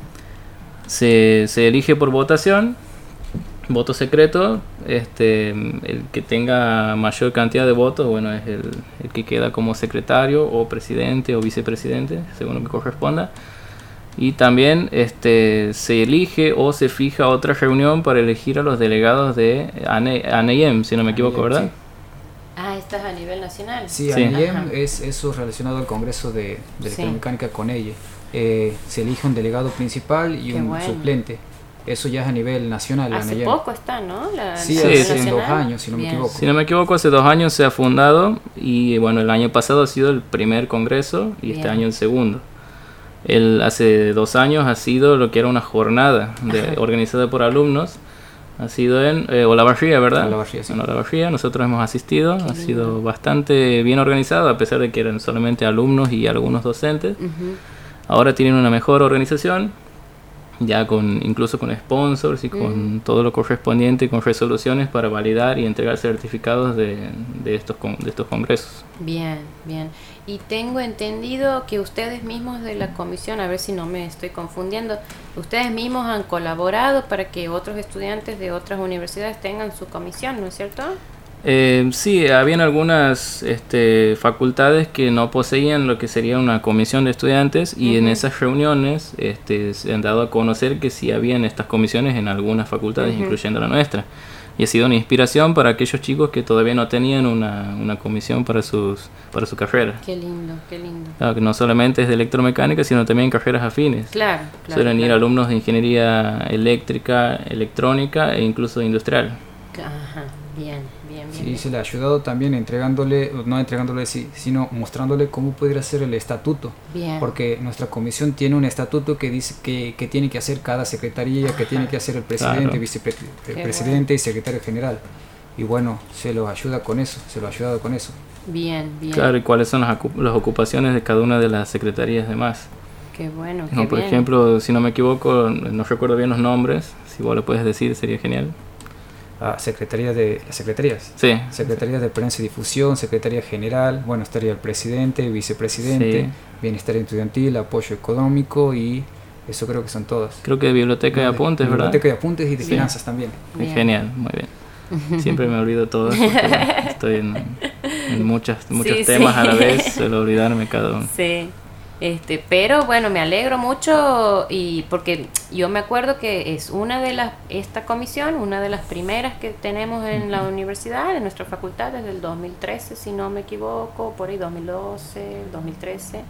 Se, se elige por votación, voto secreto. Este, el que tenga mayor cantidad de votos, bueno, es el, el que queda como secretario o presidente o vicepresidente, según lo que corresponda. Y también este, se elige o se fija otra reunión para elegir a los delegados de A N E M, si no me equivoco, ¿verdad? Sí. Ah, ¿esta es a nivel nacional? Sí, sí. A N E M es eso relacionado al Congreso de, de Electromecánica sí. con ella. Eh, se elige un delegado principal y Qué un bueno. suplente. Eso ya es a nivel nacional. Hace A N E M. poco está, ¿no? La sí, sí, hace sí. dos años, si no Bien. me equivoco. Si no me equivoco, hace dos años se ha fundado y bueno, el año pasado ha sido el primer congreso y Bien. este año el segundo. El, hace dos años ha sido lo que era una jornada de, organizada por alumnos. Ha sido en eh, Olavarría, ¿verdad? Olavarría, sí. En Olavarría, nosotros hemos asistido. Qué ha lindo. Sido bastante bien organizado, a pesar de que eran solamente alumnos y algunos docentes. Uh-huh. Ahora tienen una mejor organización, ya con incluso con sponsors y con uh-huh. todo lo correspondiente, con resoluciones para validar y entregar certificados de, de, estos, con, de estos congresos. Bien, bien. Y tengo entendido que ustedes mismos de la comisión, a ver si no me estoy confundiendo, ustedes mismos han colaborado para que otros estudiantes de otras universidades tengan su comisión, ¿no es cierto? Eh, sí, habían algunas este, facultades que no poseían lo que sería una comisión de estudiantes y uh-huh. en esas reuniones este, se han dado a conocer que sí habían estas comisiones en algunas facultades, uh-huh. incluyendo la nuestra. Y ha sido una inspiración para aquellos chicos que todavía no tenían una, una comisión para sus para su carrera. Qué lindo, qué lindo. Claro, que no solamente es de electromecánica, sino también carreras afines. Claro, claro. Suelen claro. ir alumnos de ingeniería eléctrica, electrónica e incluso industrial. Ajá, bien, bien, bien. Sí, bien. se le ha ayudado también entregándole, no entregándole, sino mostrándole cómo pudiera ser el estatuto. Bien. Porque nuestra comisión tiene un estatuto que dice que, que tiene que hacer cada secretaría, Ajá. que tiene que hacer el presidente, claro. vicepresidente bueno. y secretario general. Y bueno, se los ayuda con eso, se lo ha ayudado con eso. Bien, bien. Claro, y cuáles son las, las ocupaciones de cada una de las secretarías de más. Qué bueno, qué no, Por bien. ejemplo, si no me equivoco, no recuerdo bien los nombres, si vos lo puedes decir sería genial. Ah, secretaría de las secretarías. Sí. Secretaría de Prensa y Difusión, Secretaría General, bueno, estaría el presidente, vicepresidente, sí. Bienestar estudiantil, apoyo económico y eso creo que son todas. Creo que de biblioteca no, y apuntes, de, ¿verdad? Biblioteca y apuntes y de sí. finanzas también. Bien. Genial, muy bien. Siempre me olvido todo porque estoy en, en muchas, muchos sí, temas sí. a la vez, suelo olvidarme cada uno. Sí. Este, pero bueno, me alegro mucho y porque yo me acuerdo que es una de las, esta comisión, una de las primeras que tenemos en la universidad, en nuestra facultad, desde el dos mil trece, si no me equivoco, por ahí dos mil doce, dos mil trece,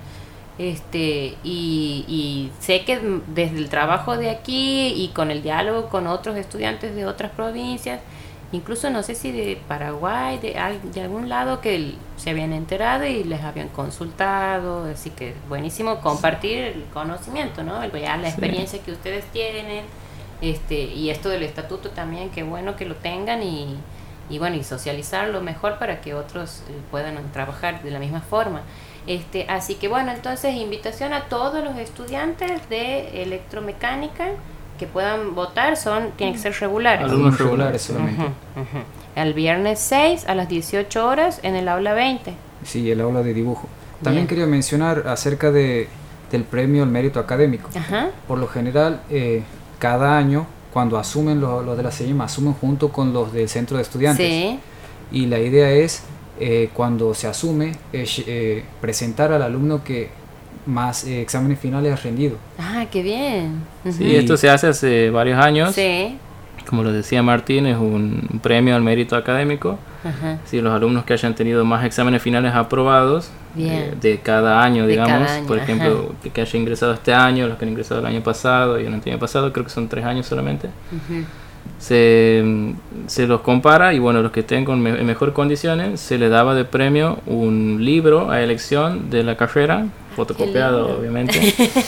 este, y, y sé que desde el trabajo de aquí y con el diálogo con otros estudiantes de otras provincias, incluso no sé si de Paraguay, de, de algún lado que se habían enterado y les habían consultado, así que buenísimo compartir el conocimiento, ¿no? Ya la experiencia sí. que ustedes tienen, este, y esto del estatuto también, qué bueno que lo tengan y, y bueno, y socializarlo mejor para que otros puedan trabajar de la misma forma. Este, así que bueno, entonces invitación a todos los estudiantes de electromecánica que puedan votar, son tienen que ser regulares. Alumnos regulares solamente. Uh-huh, uh-huh. El viernes seis a las dieciocho horas en el aula veinte. Sí, el aula de dibujo. También Bien. Quería mencionar acerca de, del premio al mérito académico. Ajá. Por lo general, eh, cada año, cuando asumen los lo de la C I E M, asumen junto con los del centro de estudiantes. Sí. Y la idea es, eh, cuando se asume, eh, eh, presentar al alumno que más eh, exámenes finales ha rendido. Ah, qué bien. Uh-huh. Sí, esto se hace hace varios años. Sí. Como lo decía Martín, es un premio al mérito académico. Uh-huh. Sí, los alumnos que hayan tenido más exámenes finales aprobados eh, de cada año, de digamos. Cada año. Por ejemplo, uh-huh. que haya ingresado este año, los que han ingresado el año pasado y el año pasado, creo que son tres años solamente. Uh-huh. Se, se los compara y bueno, los que estén con me- mejor condiciones se les daba de premio un libro a elección de la carrera, fotocopiado obviamente.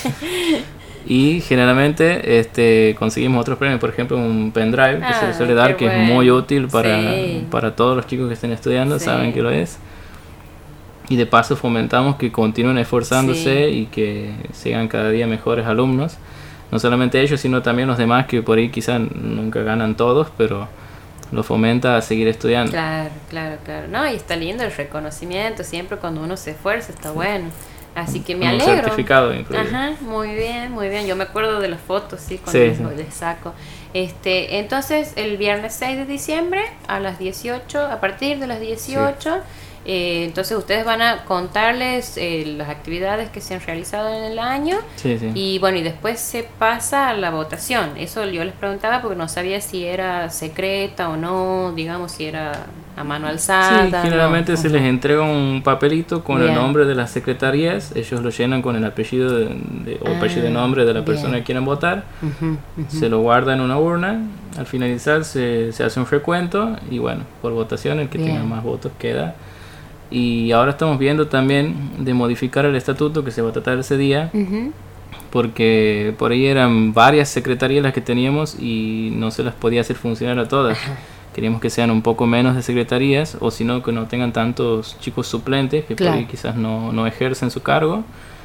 Y generalmente este, conseguimos otros premios, por ejemplo un pendrive que ah, se le suele dar, que bueno. es muy útil para, sí. para todos los chicos que estén estudiando, sí. saben que lo es. y de paso fomentamos que continúen esforzándose Sí. y que sigan cada día mejores alumnos. No solamente ellos, sino también los demás que por ahí quizás nunca ganan todos, pero lo fomenta a seguir estudiando. Claro, claro, claro. No, y está lindo el reconocimiento, siempre cuando uno se esfuerza, está bueno. Así que me Un alegro. certificado incluido. Ajá, muy bien, muy bien. Yo me acuerdo de las fotos, sí, cuando Sí, les, sí. les saco. Este, entonces, el viernes seis de diciembre a las dieciocho, a partir de las dieciocho, eh, entonces ustedes van a contarles eh, las actividades que se han realizado en el año. Sí, sí. Y bueno, y después se pasa a la votación. Eso yo les preguntaba porque no sabía si era secreta o no, digamos, si era a mano alzada. Sí, generalmente no. se les entrega un papelito con Bien. el nombre de las secretarías, ellos lo llenan con el apellido de, de- o Ah, apellido de nombre de la bien. persona que quieren votar, Ujú, ujú. se lo guarda en una urna, al finalizar se, se hace un recuento y bueno, por votación el que Bien. tenga más votos queda. Y ahora estamos viendo también de modificar el estatuto que se va a tratar ese día, Ujú. porque por ahí eran varias secretarías las que teníamos y no se las podía hacer funcionar a todas. Queríamos que sean un poco menos de secretarías, o si no, que no tengan tantos chicos suplentes que Claro. por ahí quizás no, no ejercen su cargo,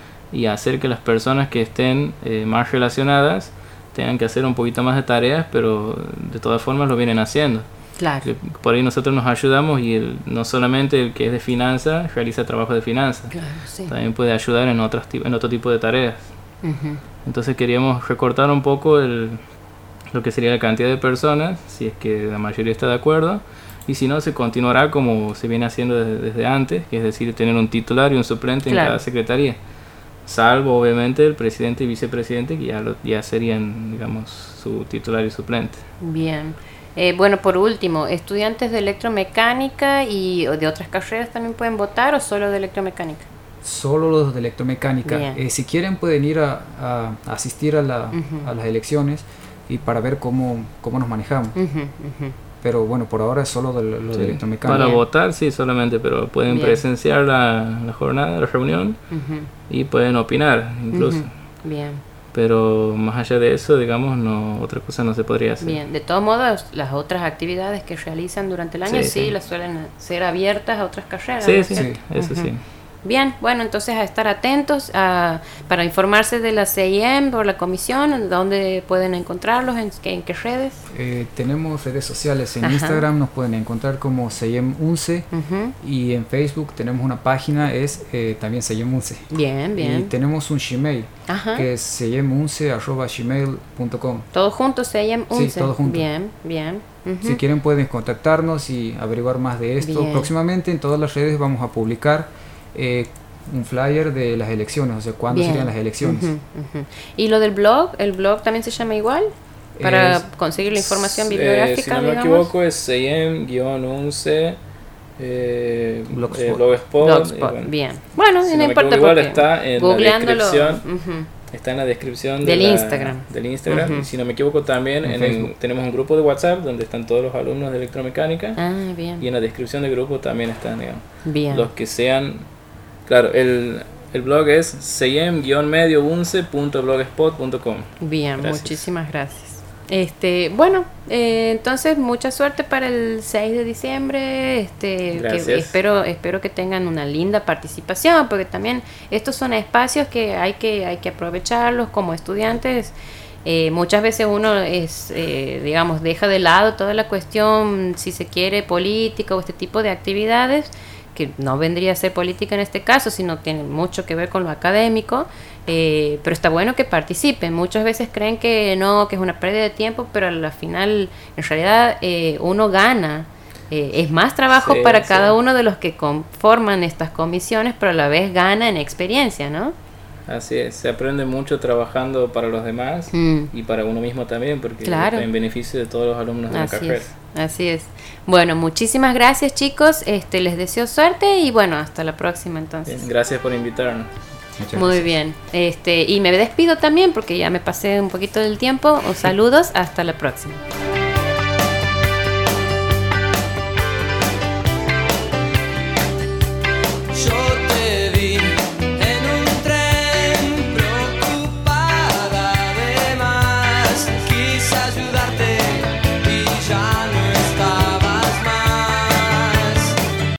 y hacer que las personas que estén eh, más relacionadas tengan que hacer un poquito más de tareas, pero de todas formas lo vienen haciendo. Claro. Que por ahí nosotros nos ayudamos y el, no solamente el que es de finanzas realiza trabajo de finanzas, Claro, sí. también puede ayudar en, otros, ti- en otro tipo de tareas. Ujú. Entonces queríamos recortar un poco el, lo que sería la cantidad de personas, si es que la mayoría está de acuerdo, y si no, se continuará como se viene haciendo desde, desde antes, que es decir, tener un titular y un suplente Claro. en cada secretaría, salvo obviamente el presidente y vicepresidente, que ya, lo, ya serían, digamos, su titular y suplente. Bien. Eh, bueno, por último, ¿estudiantes de electromecánica y o de otras carreras también pueden votar o solo de electromecánica? Solo los de electromecánica. Bien. Eh, si quieren pueden ir a, a asistir a, la, Ujú. a las elecciones y para ver cómo, cómo nos manejamos. Ujú, ujú. Pero bueno, por ahora es solo de, lo de Sí. electromecánica. Para Bien. votar, sí, solamente, pero pueden Bien. presenciar la, la jornada, la reunión, Ujú, y pueden opinar incluso. ujú. Bien, Pero más allá de eso, digamos, no, otra cosa no se podría hacer. bien. De todos modos, las otras actividades que realizan durante el año sí, Sí, sí. las suelen ser abiertas a otras carreras. Sí, ¿no? sí, Sí. eso Ujú. sí. Bien, bueno, entonces a estar atentos a, para informarse de la C I M por la comisión, ¿dónde pueden encontrarlos? ¿En qué, en qué redes? Eh, tenemos redes sociales. En Ajá. Instagram nos pueden encontrar como Seyem Unce Ujú. y en Facebook tenemos una página, es eh, también Seyem Unce. Bien, Y bien. tenemos un Gmail Ajá. que es seyemunce arroba gmail punto com. Todos juntos se llaman Sí, Unce. todo junto. Bien, bien. Ujú. Si quieren pueden contactarnos y averiguar más de esto. Bien. Próximamente en todas las redes vamos a publicar eh, un flyer de las elecciones, o sea, cuándo Bien. serían las elecciones. Ujú, ujú. ¿Y lo del blog? ¿El blog también se llama igual? Para Es- conseguir la información Eh, bibliográfica, si no me digamos. equivoco, es Seyem-Unce eh, Blogspot. eh, Blogspot. Blogspot, y bueno, bien. Bueno, si no, no me importa equivoco, igual porque está en la googleándolo, descripción. ujú. Está en la descripción de Del la- Instagram. Del Instagram. Ujú. Y si no me equivoco, también En en el- Facebook. tenemos un grupo de WhatsApp donde están todos los alumnos de electromecánica. Ah, bien. Y en la descripción del grupo también están, digamos, Bien. los que sean. Claro, el, el blog es seyem-medio unce punto blogspot punto com. Bien, Gracias. muchísimas gracias. Este, bueno, eh, entonces mucha suerte para el seis de diciembre. Este, que Gracias. espero, espero que tengan una linda participación, porque también estos son espacios que hay que, hay que aprovecharlos como estudiantes. Eh, muchas veces uno es, eh, digamos, deja de lado toda la cuestión, si se quiere, política o este tipo de actividades, que no vendría a ser política en este caso, sino tiene mucho que ver con lo académico, eh, pero está bueno que participen. Muchas veces creen que no, que es una pérdida de tiempo, pero al final, en realidad, eh, uno gana. Eh, es más trabajo Sí, para sí. cada uno de los que conforman estas comisiones, pero a la vez gana en experiencia, ¿no? Así es, se aprende mucho trabajando para los demás Mm. y para uno mismo también, porque Claro. está en beneficio de todos los alumnos de la Así carrera. es, así es. Bueno, muchísimas gracias, chicos. Este, les deseo suerte y bueno, hasta la próxima entonces. Bien, gracias por invitarnos. Muchas Muy gracias. bien. Este, y me despido también porque ya me pasé un poquito del tiempo. Saludos, hasta la próxima.